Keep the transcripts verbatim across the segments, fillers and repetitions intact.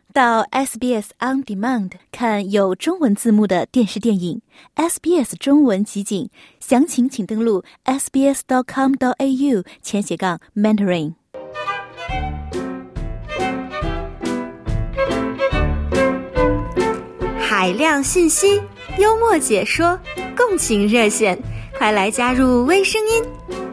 到 S B S On Demand 看有中文字幕的电视电影 S B S 中文集锦，详情请登录 s b s dot com dot a u 前斜杠 mentoring。 海量信息，幽默解说，共情热线，快来加入微声音。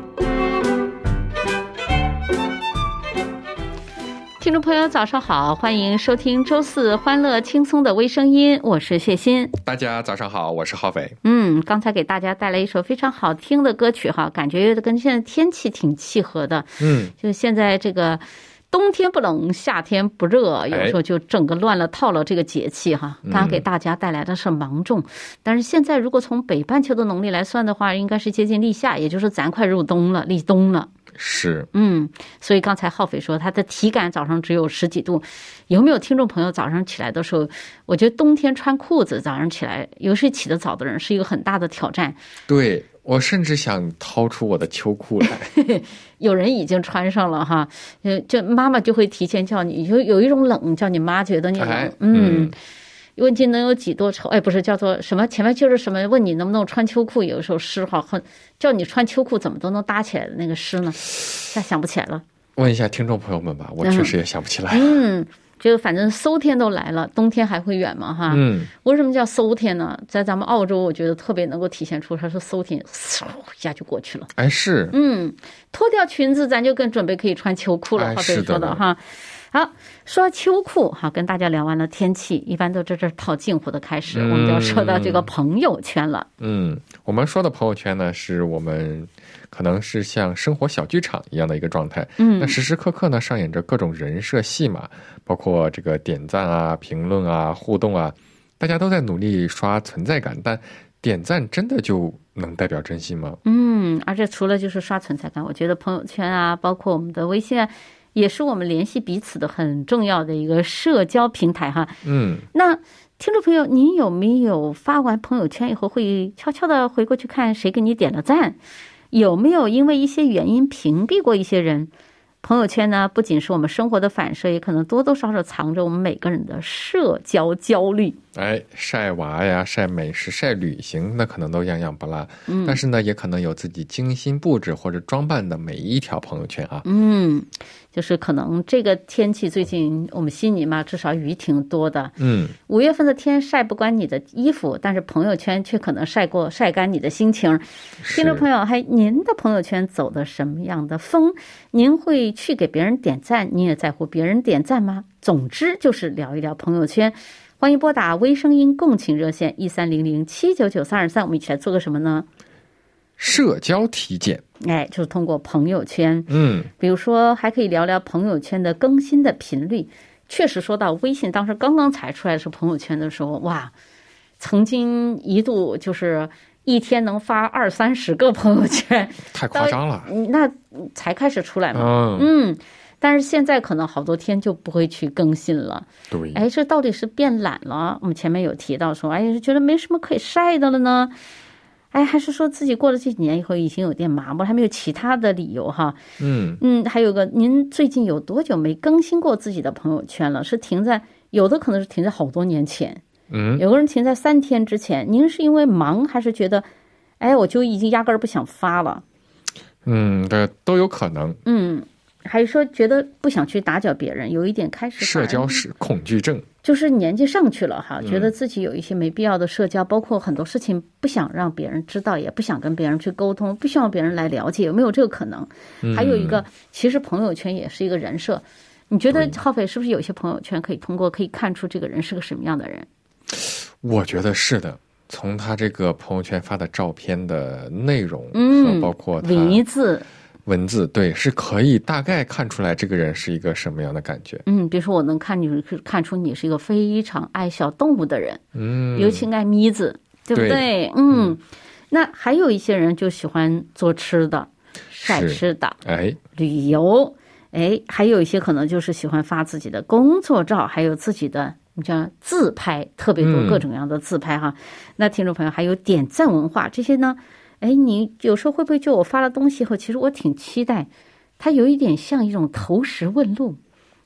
听众朋友早上好，欢迎收听周四欢乐轻松的微声音，我是谢欣。 大家早上好，我是浩斐。 嗯，刚才给大家带来一首非常好听的歌曲哈，感觉跟现在天气挺契合的。嗯，就现在这个冬天不冷，夏天不热，有时候就整个乱了套了这个节气哈。刚刚给大家带来的是芒种，但是现在如果从北半球的农历来算的话，应该是接近立夏，也就是咱快入冬了，立冬了。 是， 嗯，所以刚才浩斐说他的体感早上只有十几度，有没有听众朋友早上起来的时候，我觉得冬天穿裤子早上起来，尤其起得早的人是一个很大的挑战。 对，我甚至想掏出我的秋裤来。 有人已经穿上了哈，就妈妈就会提前叫你，有有一种冷叫你妈觉得你冷，哎、嗯。嗯，问你能有几多愁？哎，不是叫做什么？前面就是什么？问你能不能穿秋裤？有的时候诗哈，很叫你穿秋裤怎么都能搭起来的那个诗呢？现在想不起来了。 问一下听众朋友们吧，我确实也想不起来。 嗯，就反正馊天都来了，冬天还会远吗？哈，嗯，为什么叫馊天呢？在咱们澳洲，我觉得特别能够体现出它是馊天，嗖一下就过去了。 哎，是， 嗯，脱掉裙子，咱就更准备可以穿秋裤了。 哎、 浩斐说的哈。好，说秋裤，好，跟大家聊完了天气，一般都这这套近乎的开始、嗯、我们就要说到这个朋友圈了。 嗯，我们说的朋友圈呢，是我们可能是像生活小剧场一样的一个状态。嗯，那时时刻刻呢上演着各种人设戏码，包括这个点赞啊、评论啊、互动啊，大家都在努力刷存在感，但点赞真的就能代表真心吗？ 嗯，而且除了就是刷存在感，我觉得朋友圈啊，包括我们的微信啊，也是我们联系彼此的很重要的一个社交平台哈。嗯，那听众朋友，您有没有发完朋友圈以后会悄悄的回过去看谁给你点了赞？有没有因为一些原因屏蔽过一些人？朋友圈呢，不仅是我们生活的反射，也可能多多少少藏着我们每个人的社交焦虑。 哎，晒娃呀，晒美食，晒旅行，那可能都样样不落。嗯，但是呢，也可能有自己精心布置或者装扮的每一条朋友圈啊。 嗯，就是可能这个天气最近我们悉尼嘛，至少雨挺多的。嗯，五月份的天晒不干你的衣服，但是朋友圈却可能晒过晒干你的心情。听众朋友，还您的朋友圈走的什么样的风？您会去给别人点赞？你也在乎别人点赞吗？总之就是聊一聊朋友圈。欢迎拨打微声音共情热线一三零零七九九三二三，我们一起来做个什么呢？ 社交体检。 哎，就是通过朋友圈。嗯，比如说还可以聊聊朋友圈的更新的频率。确实说到微信当时刚刚才出来是朋友圈的时候，哇，曾经一度就是一天能发二三十个朋友圈， 太夸张了。 那才开始出来嘛。嗯。嗯，但是现在可能好多天就不会去更新了。 对， 哎，这到底是变懒了？我们前面有提到说，哎，觉得没什么可以晒的了呢？哎，还是说自己过了这几年以后已经有点麻木了？还没有其他的理由哈？嗯嗯，还有个，您最近有多久没更新过自己的朋友圈了？是停在有的可能是停在好多年前，嗯，有个人停在三天之前。您是因为忙，还是觉得，哎，我就已经压根儿不想发了？ 嗯，这都有可能。 嗯。还是说觉得不想去打搅别人，有一点开始社交是恐惧症， 就是年纪上去了哈，觉得自己有一些没必要的社交，包括很多事情不想让别人知道，也不想跟别人去沟通，不希望别人来了解，有没有这个可能？还有一个，其实朋友圈也是一个人设，你觉得浩斐是不是有些朋友圈可以通过可以看出这个人是个什么样的人？ 我觉得是的。从他这个朋友圈发的照片的内容，嗯，包括他文字。 文字对，是可以大概看出来这个人是一个什么样的感觉。 嗯，比如说我能看你看出你是一个非常爱小动物的人，嗯，尤其爱咪子，对不对？对嗯，嗯，那还有一些人就喜欢做吃的、晒吃的，哎，旅游，哎，还有一些可能就是喜欢发自己的工作照，还有自己的你像自拍，特别多各种各样的自拍哈。嗯、那听众朋友还有点赞文化这些呢？哎，你有时候会不会就我发了东西后，其实我挺期待，它有一点像一种投石问路。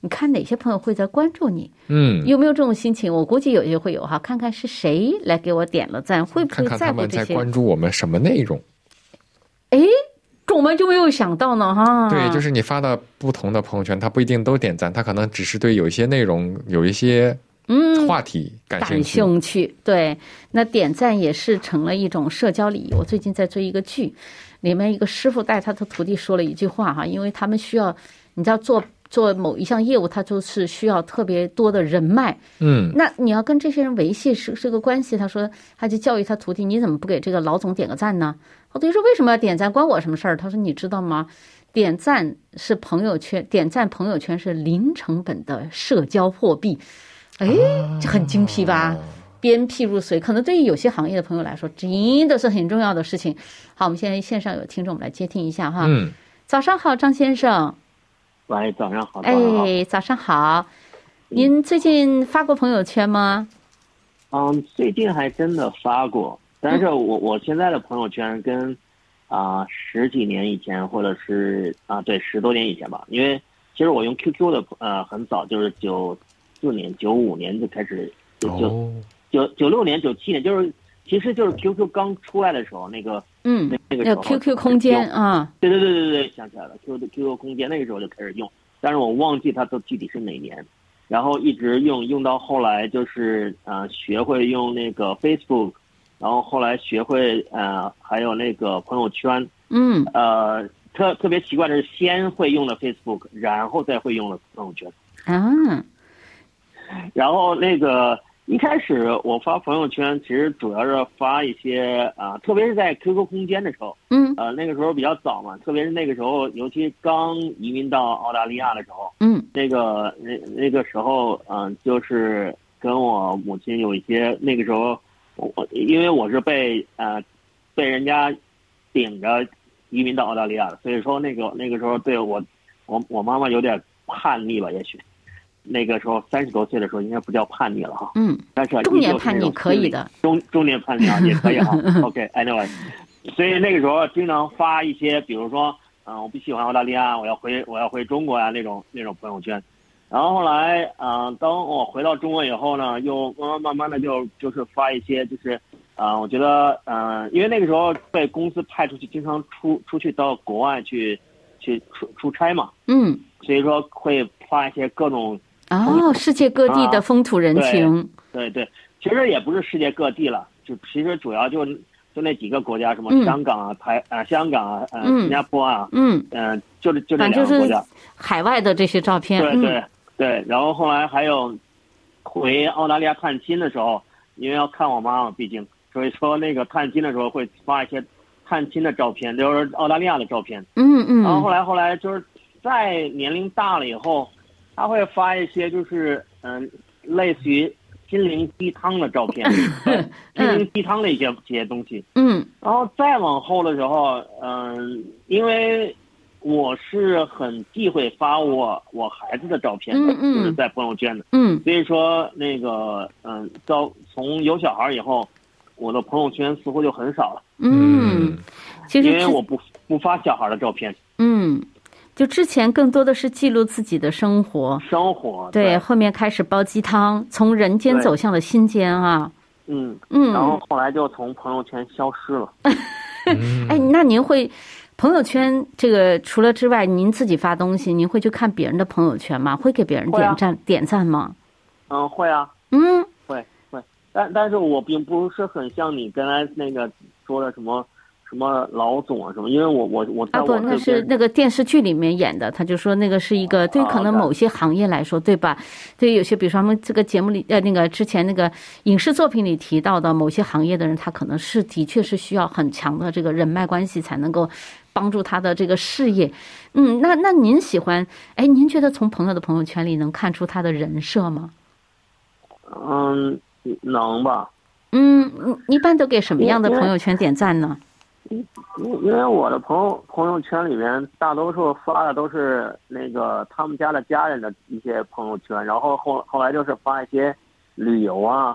你看哪些朋友会在关注你？ 嗯， 有没有这种心情？我估计有些会有哈，看看是谁来给我点了赞，会不会看看他们在在乎这些？ 关注我们什么内容？ 哎，这我们就没有想到呢哈。 对，就是你发的不同的朋友圈，他不一定都点赞，他可能只是对有一些内容、有一些嗯话题感兴趣。 感兴趣，对，那点赞也是成了一种社交礼仪。我最近在追一个剧，里面一个师傅带他的徒弟说了一句话哈，因为他们需要，你知道做。做某一项业务，他就是需要特别多的人脉。 嗯， 那你要跟这些人维系是这个关系。他说，他就教育他徒弟，你怎么不给这个老总点个赞呢？我徒弟说，为什么要点赞？关我什么事儿？他说，你知道吗？点赞是朋友圈，点赞朋友圈是零成本的社交货币。哎，这很精辟吧？鞭辟入髓，可能对于有些行业的朋友来说，真的是很重要的事情。好，我们现在线上有听众，我们来接听一下哈。 嗯， 早上好，张先生。 喂，早上好。 哎，早上好。您最近发过朋友圈吗？ 嗯，最近还真的发过，但是我我现在的朋友圈跟啊、呃、十几年以前，或者是啊、呃、对十多年以前吧，因为其实我用 Q Q 的呃很早，就是九四年、九五年就开始，九九九六年、九七年，就是其实就是 Q Q 刚出来的时候，那个嗯， 那那个时候 Q Q 空间啊， 对对对对对，想起来了 ，Q Q Q 空间那个时候就开始用，但是我忘记它都具体是哪年，然后一直用用到后来就是呃学会用那个 Facebook， 然后后来学会呃还有那个朋友圈， 嗯， 呃特特别奇怪的是先会用了 Facebook， 然后再会用了朋友圈啊， 然后那个。一开始我发朋友圈，其实主要是发一些啊、呃，特别是在 Q Q 空间的时候， 嗯， 呃，那个时候比较早嘛，特别是那个时候，尤其刚移民到澳大利亚的时候， 嗯， 那个那那个时候，嗯、呃，就是跟我母亲有一些，那个时候我因为我是被呃被人家顶着移民到澳大利亚的，所以说那个那个时候对我我我妈妈有点叛逆吧，也许。那个时候三十多岁的时候应该不叫叛逆了哈， 嗯， 但是中年叛逆可以的， 中中年叛逆啊也可以哈，OK，anyway， 所以那个时候经常发一些，比如说，嗯、呃，我不喜欢澳大利亚，我要回我要回中国呀、啊、那种那种朋友圈，然后后来，嗯、呃，当我回到中国以后呢，又慢慢慢慢的就就是发一些，就是，啊、呃，我觉得，嗯、呃，因为那个时候被公司派出去，经常出出去到国外去去出出差嘛， 嗯， 所以说会发一些各种。 哦，世界各地的风土人情， 啊、对, 对对，其实也不是世界各地了，就其实主要就就那几个国家，什么香港啊、台、嗯、啊、香港啊、呃、新加坡啊， 嗯嗯、呃，就就这两个国家， 海外的这些照片， 对对、嗯、对，然后后来还有回澳大利亚探亲的时候，因为要看我妈妈，毕竟，所以说那个探亲的时候会发一些探亲的照片，就是澳大利亚的照片， 嗯嗯， 然后后来后来就是在年龄大了以后。他会发一些就是嗯、呃，类似于心灵鸡汤的照片，心灵鸡汤的一些这些东西。 嗯， 然后再往后的时候，嗯、呃，因为我是很忌讳发我我孩子的照片的， 嗯嗯， 就是在朋友圈的。 嗯， 所以说那个嗯，到从有小孩以后，我的朋友圈似乎就很少了。 嗯，其实因为我不不发小孩的照片。 嗯。就之前更多的是记录自己的生活， 生活对, 对，后面开始煲鸡汤，从人间走向了心间啊。 嗯嗯， 然后后来就从朋友圈消失了。 哎，那您会朋友圈这个除了之外，您自己发东西，您会去看别人的朋友圈吗？会给别人点赞、啊、点赞吗？ 嗯，会啊。 嗯， 会会，但但是我并不是很像你刚才那个说的什么。什么老总啊什么？因为我我我在啊不，那是那个电视剧里面演的，他就说那个是一个对可能某些行业来说，对吧？对有些比如说他们这个节目里呃那个之前那个影视作品里提到的某些行业的人，他可能是的确是需要很强的这个人脉关系才能够帮助他的这个事业。嗯，那那您喜欢？哎，您觉得从朋友的朋友圈里能看出他的人设吗？ 嗯，能吧。 嗯，一般都给什么样的朋友圈点赞呢？ 因因为我的朋友朋友圈里面大多数发的都是那个他们家的家人的一些朋友圈，然后后后来就是发一些旅游啊，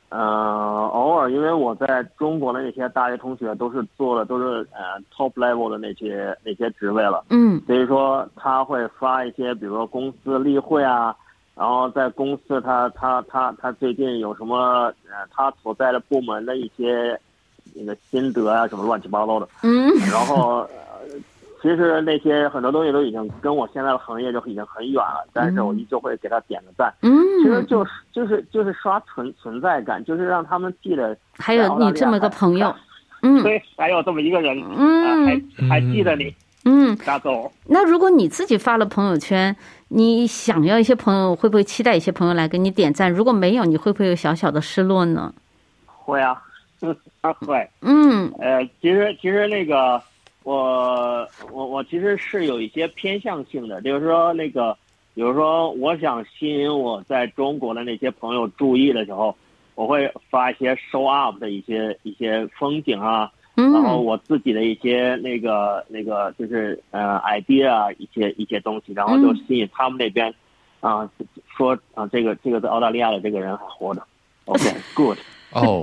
嗯、呃，偶尔因为我在中国的那些大学同学都是做的都是呃 top level 的那些那些职位了， 嗯， 所以说他会发一些，比如说公司例会啊，然后在公司他他他他最近有什么呃他所在的部门的一些那个心得啊什么乱七八糟的， 嗯， 然后。呃其实那些很多东西都已经跟我现在的行业就已经很远了，但是我依旧会给他点个赞。 嗯， 其实就是就是就是刷存存在感，就是让他们记得。 还有你这么个朋友，嗯， 对，还有这么一个人， 嗯， 啊、还还记得你， 嗯， 大走。 那如果你自己发了朋友圈，你想要一些朋友，会不会期待一些朋友来给你点赞？如果没有，你会不会有小小的失落呢？ 会啊，会。 嗯， 呃，其实其实那个。我我我其实是有一些偏向性的，就是说那个，比如说我想吸引我在中国的那些朋友注意的时候，我会发一些 show up 的一些一些风景啊， 嗯、 然后我自己的一些那个那个就是呃 idea 啊一些一些东西，然后就吸引他们那边啊、呃、说啊这个这个在澳大利亚的这个人还活着 ，OK good 哦。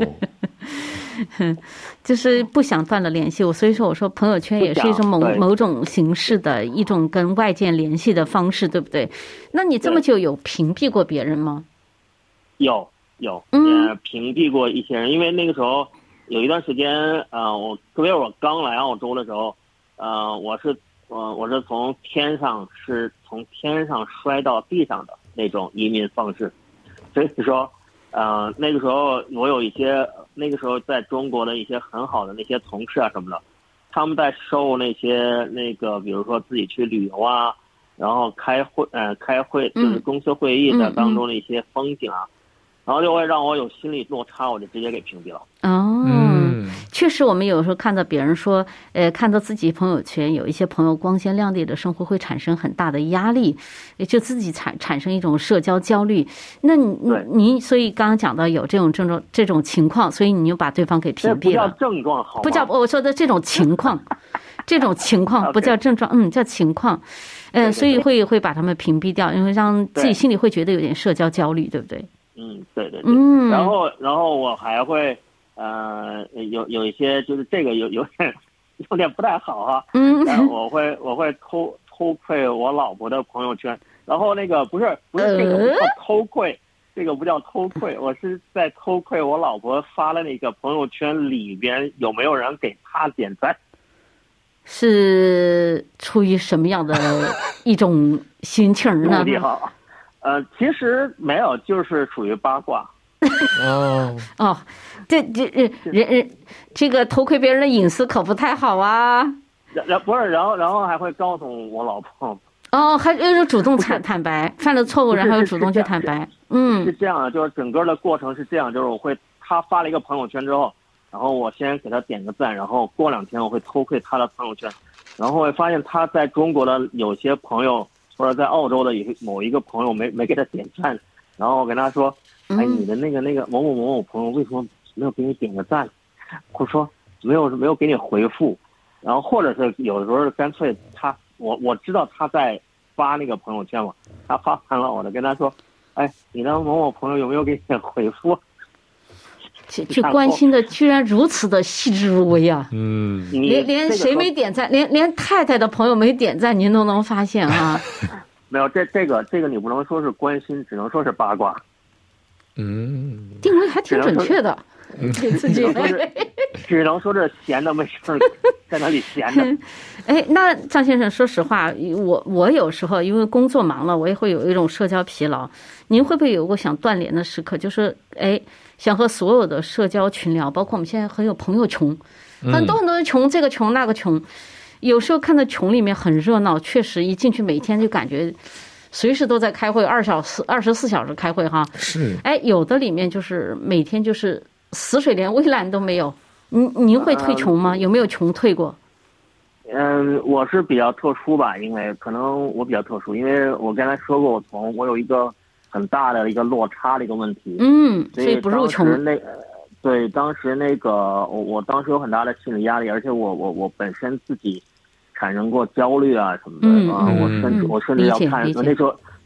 就是不想断了联系，我所以说我说朋友圈也是一种某某种形式的一种跟外界联系的方式，对不对？那你这么久有屏蔽过别人吗？ 有有， 嗯、 呃，屏蔽过一些人，因为那个时候有一段时间，呃，我特别我刚来澳洲的时候，呃，我是呃我是从天上是从天上摔到地上的那种移民方式，所以说。呃，那个时候我有一些，那个时候在中国的一些很好的那些同事啊什么的，他们在受那些那个，比如说自己去旅游啊，然后开会，呃，开会就是公司会议的当中的一些风景啊， 嗯嗯、 然后就会让我有心理落差，我就直接给屏蔽了。 哦， 嗯， 确实，我们有时候看到别人说，呃，看到自己朋友圈有一些朋友光鲜亮丽的生活，会产生很大的压力，也就自己产产生一种社交焦虑。那你你所以刚刚讲到有这种症状这种情况，所以你就把对方给屏蔽了。 不叫症状好吗？ 不叫我说的这种情况，这种情况不叫症状，嗯，叫情况。呃， 对对对， 所以会会把他们屏蔽掉，因为让自己心里会觉得有点社交焦虑，对不对？ 嗯，对对对。 嗯， 然后然后我还会。呃，有有一些就是这个有有点有点不太好哈， 嗯， 呃、我会我会偷偷窥我老婆的朋友圈，然后那个不是不是这个不叫偷窥，呃、这个不叫偷窥，我是在偷窥我老婆发的那个朋友圈里边有没有人给她点赞， 是出于什么样的一种心情呢？ 目的哈，呃，其实没有，就是属于八卦。 哦哦，这这人人这个偷窥别人的隐私可不太好啊。 然然不是，然后然后还会告诉我老婆。 哦，还又主动坦坦白，犯了错误，然后又主动去坦白。嗯， 是这样的，就是整个的过程是这样，就是我会他发了一个朋友圈之后，然后我先给他点个赞，然后过两天我会偷窥他的朋友圈，然后会发现他在中国的有些朋友或者在澳洲的某一个朋友没没给他点赞，然后我跟他说。哎，你的那个那个某某某某朋友为什么没有给你点个赞？或者说没有没有给你回复？然后或者是有的时候干脆他我我知道他在发那个朋友圈嘛，他发完了我就跟他说，哎，你的某某朋友有没有给你回复？ 去去关心的居然如此的细致入微啊！ 嗯， 连连谁没点赞，连连太太的朋友没点赞，您都能发现啊？ 没有，这这个这个你不能说是关心，只能说是八卦。 嗯， 定位还挺准确的，给自己只能说是闲的没事在那里闲着。 哎，那张先生，说实话，我我有时候因为工作忙了，我也会有一种社交疲劳。您会不会有过想断联的时刻？就是哎，想和所有的社交群聊，包括我们现在很有朋友群，很多很多的群，这个群那个群，有时候看到群里面很热闹，确实一进去每天就感觉。随时都在开会，二小时、二十四小时开会哈。 是。 哎，有的里面就是每天就是死水连微澜都没有。您您会退群吗？有没有群退过？ 嗯，我是比较特殊吧，因为可能我比较特殊，因为我刚才说过，我从我有一个很大的一个落差的一个问题。 嗯， 所以不入群。 那对，当时那个我我当时有很大的心理压力，而且我我我本身自己。产生过焦虑啊什么的、 嗯、 啊，我甚至我甚至要看那时候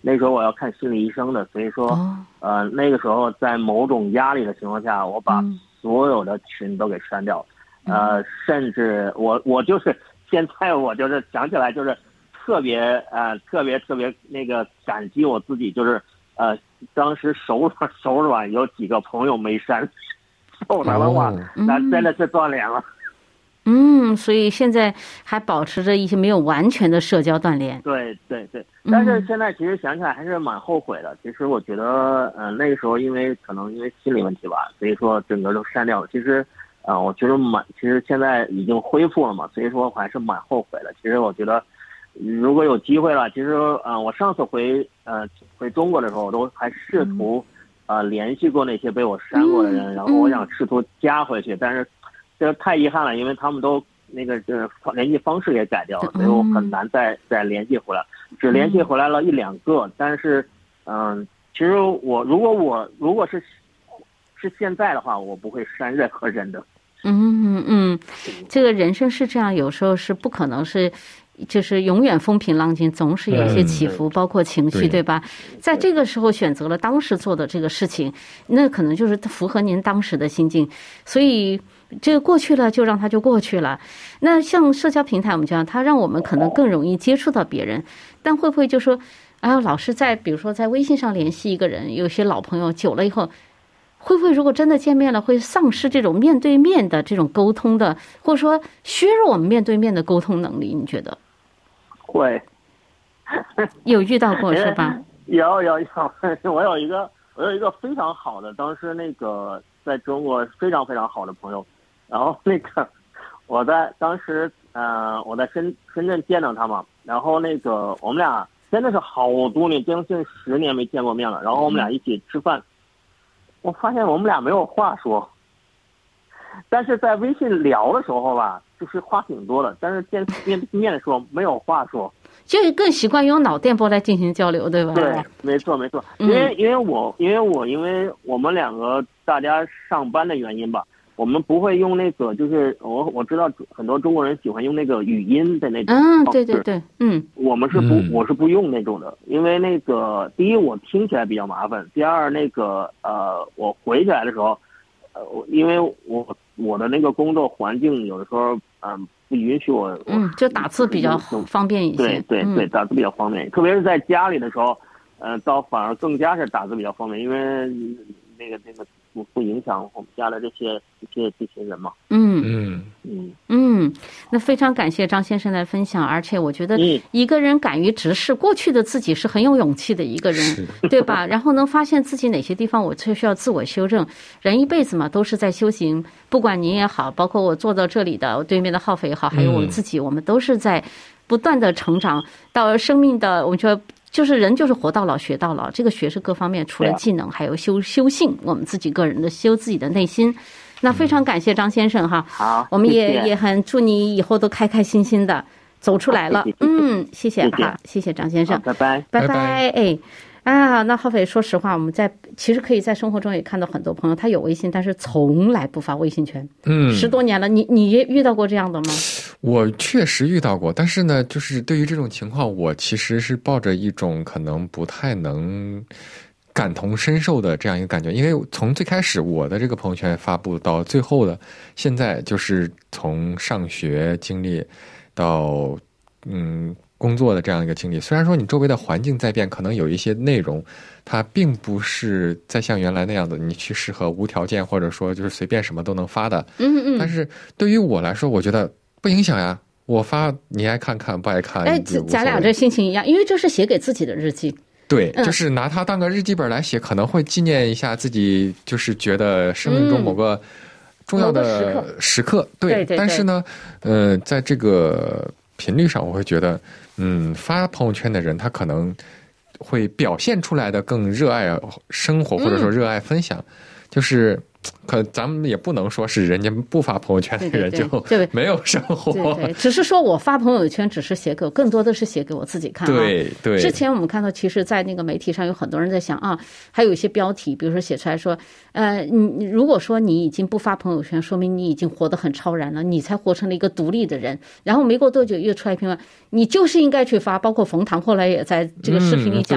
那时候我要看心理医生的，所以说，哦、呃，那个时候在某种压力的情况下，我把所有的群都给删掉，嗯、呃，甚至我我就是现在我就是想起来就是特别呃特别特别那个感激我自己，就是呃当时手软手软有几个朋友没删，否则的话、哦、那真的是断联了。 嗯，所以现在还保持着一些没有完全的社交断联。 对对对，但是现在其实想起来还是蛮后悔的。其实我觉得，嗯、呃，那个时候因为可能因为心理问题吧，所以说整个都删掉了。其实，啊、呃，我觉得蛮，其实现在已经恢复了嘛，所以说我还是蛮后悔的。其实我觉得，如果有机会了，其实，呃，我上次回呃回中国的时候，我都还试图，呃，联系过那些被我删过的人，嗯、然后我想试图加回去，但是。这太遗憾了，因为他们都那个就是联系方式也改掉了，所以我很难再再联系回来，只联系回来了一两个。但是，嗯、呃，其实我如果我如果是是现在的话，我不会删任何人的。 嗯嗯，这个人生是这样，有时候是不可能是。就是永远风平浪静，总是有一些起伏，嗯、包括情绪， 对, 对吧？在这个时候选择了当时做的这个事情，那可能就是符合您当时的心境。所以这个过去了，就让它就过去了。那像社交平台，我们讲它让我们可能更容易接触到别人，但会不会就说，哎呀，老是在比如说在微信上联系一个人，有些老朋友久了以后。会不会如果真的见面了，会丧失这种面对面的这种沟通的，或者说削弱我们面对面的沟通能力？你觉得？ 会， 有遇到过是吧？ 有有有，我有一个我有一个非常好的，当时那个在中国非常非常好的朋友，然后那个我在当时呃我在深深圳见到他嘛，然后那个我们俩真的是好多年，将近十年没见过面了，然后我们俩一起吃饭。我发现我们俩没有话说，但是在微信聊的时候吧，就是话挺多的，但是见面对面的时候没有话说， 就更习惯用脑电波来进行交流，对吧？ 对，没错没错，因为、嗯、因为我因为我因为我们两个大家上班的原因吧，我们不会用那个，就是我我知道很多中国人喜欢用那个语音的那种， 嗯，对对对，嗯， 我们是不我是不用那种的，因为那个第一我听起来比较麻烦，第二那个呃我回起来的时候，呃因为我我的那个工作环境有的时候嗯、呃、不允许我， 嗯，就打字比较方便一些， 对对对，打字比较方便，特别是在家里的时候，呃，倒反而更加是打字比较方便，因为那个那个。不不影响我们家的这些这些这些人嘛。 嗯嗯嗯嗯，那非常感谢张先生的分享，而且我觉得一个人敢于直视过去的自己是很有勇气的一个人，对吧？然后能发现自己哪些地方我最需要自我修正。人一辈子嘛，都是在修行，不管您也好，包括我坐到这里的我对面的浩斐也好，还有我自己，嗯、我们都是在不断的成长到生命的，我觉得。就是人就是活到老学到老，这个学是各方面，除了技能，还有修修性，我们自己个人的修自己的内心。那非常感谢张先生哈， 好， 我们也谢谢也很祝你以后都开开心心的走出来了。 谢谢嗯，谢谢哈，谢谢张先生， 拜拜， 拜拜，哎。啊，那浩斐，说实话，我们在其实可以在生活中也看到很多朋友，他有微信，但是从来不发微信圈。 嗯， 十多年了，你你也遇到过这样的吗？ 我确实遇到过，但是呢，就是对于这种情况，我其实是抱着一种可能不太能感同身受的这样一个感觉，因为从最开始我的这个朋友圈发布到最后的现在，就是从上学经历到嗯。工作的这样一个经历，虽然说你周围的环境在变，可能有一些内容它并不是再像原来那样的你去适合无条件或者说就是随便什么都能发的， 嗯嗯， 但是对于我来说我觉得不影响呀，我发你爱看看不爱看， 哎，咱俩这心情一样，因为这是写给自己的日记， 对，就是拿它当个日记本来写，可能会纪念一下自己就是觉得生命中某个重要的时刻， 嗯、对, 对, 对, 对， 但是呢呃，在这个频率上我会觉得嗯，发朋友圈的人他可能会表现出来的更热爱生活，或者说热爱分享，嗯、就是可咱们也不能说是人家不发朋友圈的人就没有生活， 对 对, 对, 对，只是说我发朋友圈只是写给，更多的是写给我自己看、啊。 对对。 之前我们看到，其实，在那个媒体上有很多人在想啊，还有一些标题，比如说写出来说，呃，你如果说你已经不发朋友圈，说明你已经活得很超然了，你才活成了一个独立的人。然后没过多久又出来评论，你就是应该去发。包括冯唐后来也在这个视频里讲， 嗯、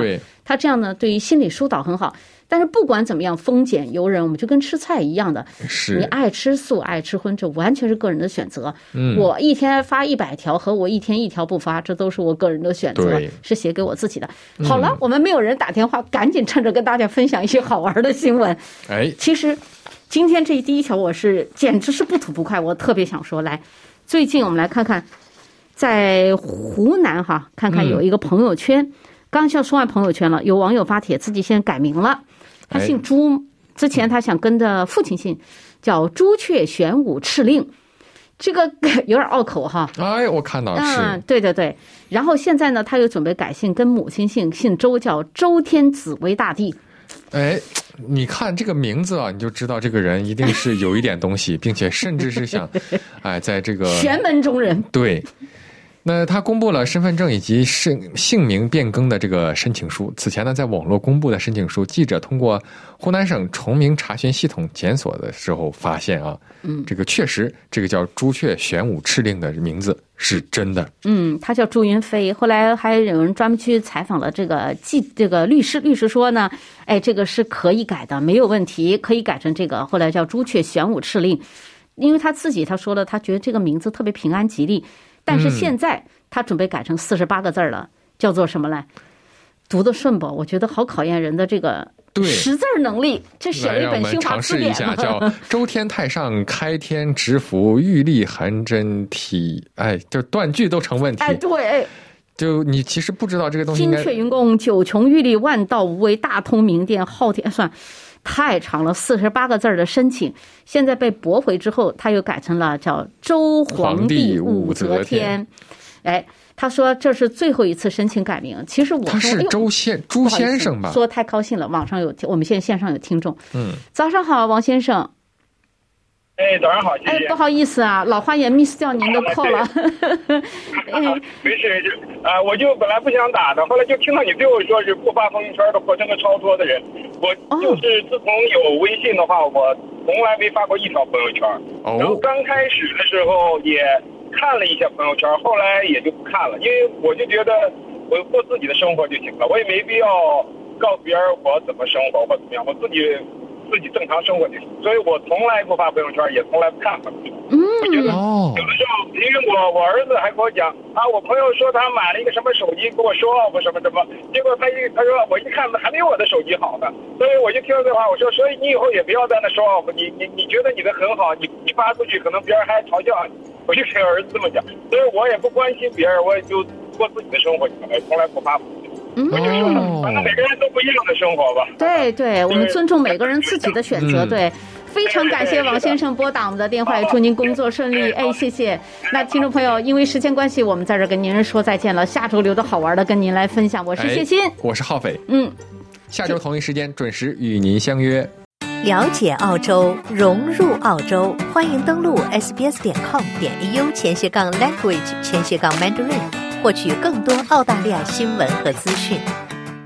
它这样呢对于心理疏导很好。但是不管怎么样，丰俭由人，我们就跟吃菜一样的， 是你爱吃素爱吃荤，这完全是个人的选择。嗯，我一天发一百条和我一天一条不发，这都是我个人的选择，是写给我自己的。好了，嗯，我们没有人打电话，赶紧趁着跟大家分享一些好玩的新闻。 哎， 其实今天这第一条我是简直是不吐不快，我特别想说，来，最近我们来看看，在湖南哈，看看有一个朋友圈，嗯，刚要说完朋友圈了，有网友发帖自己现在改名了。他姓朱，之前他想跟着父亲姓，叫朱雀玄武敕令，这个有点拗口哈。 哎，我看到是， 嗯，对对对。然后现在呢，他又准备改姓，跟母亲姓，姓周，叫周天子为大帝。 哎，你看这个名字啊，你就知道这个人一定是有一点东西，并且甚至是想，哎，在这个玄门中人。 对。那他公布了身份证以及姓姓名变更的这个申请书。此前呢，在网络公布的申请书，记者通过湖南省重名查询系统检索的时候发现啊，嗯，这个确实这个叫朱雀玄武敕令的名字是真的。 嗯，他叫朱云飞。后来还有人专门去采访了这个记这个律师，律师说呢，哎，这个是可以改的，没有问题，可以改成这个。后来叫朱雀玄武敕令，因为他自己他说了，他觉得这个名字特别平安吉利。但是现在他准备改成四十八个字了，嗯，叫做什么来？读得顺不？我觉得好考验人的这个识字能力。这写了一本新华字典。 来，让我们尝试一下，叫周天太上开天执符，玉立含真体。哎，就断句都成问题。 哎，对。 就你其实不知道这个东西应该。 金阙云宫，九穹玉立，万道无为，大通明殿，昊天。算。太长了，四十八个字的申请，现在被驳回之后，他又改成了叫周皇帝武则天。哎，他说这是最后一次申请改名。其实我说他是周先朱先生吧？ 说太高兴了，网上有我们现在线上有听众。嗯，早上好，王先生。 哎，早上好，谢谢。 哎，不好意思啊，老花眼 miss 掉您的 call 了。 哎，没事没事。啊，我就本来不想打的，后来就听到你最后说是不发朋友圈的活成个超脱的人。我就是自从有微信的话，我从来没发过一条朋友圈。然后刚开始的时候也看了一些朋友圈，后来也就不看了，因为我就觉得我过自己的生活就行了，我也没必要告诉别人我怎么生活或怎么样，我自己。自己正常生活就行，所以我从来不发朋友圈，也从来不看朋友圈。嗯，我觉得有的时候，因为我我儿子还跟我讲啊，我朋友说他买了一个什么手机，跟我说我什么什么，结果他一他说我一看还没有我的手机好呢，所以我就听到这话，我说，所以你以后也不要在那说你你你觉得你的很好，你你发出去可能别人还嘲笑你，我就给儿子这么讲，所以我也不关心别人，我也就过自己的生活，我从来不发朋友圈。我就说了，反正每个人都不一样的生活吧。 对对，我们尊重每个人自己的选择。对，非常感谢王先生拨打我们的电话，也祝您工作顺利。哎，谢谢。那听众朋友，因为时间关系，我们在这跟您说再见了。下周留的好玩的跟您来分享。我是谢欣， 我是浩斐。嗯，下周同一时间准时与您相约。 了解澳洲，融入澳洲，欢迎登录 s b s 点 com 点 a u 前斜杠 language 前斜杠 mandarin。获取更多澳大利亚新闻和资讯。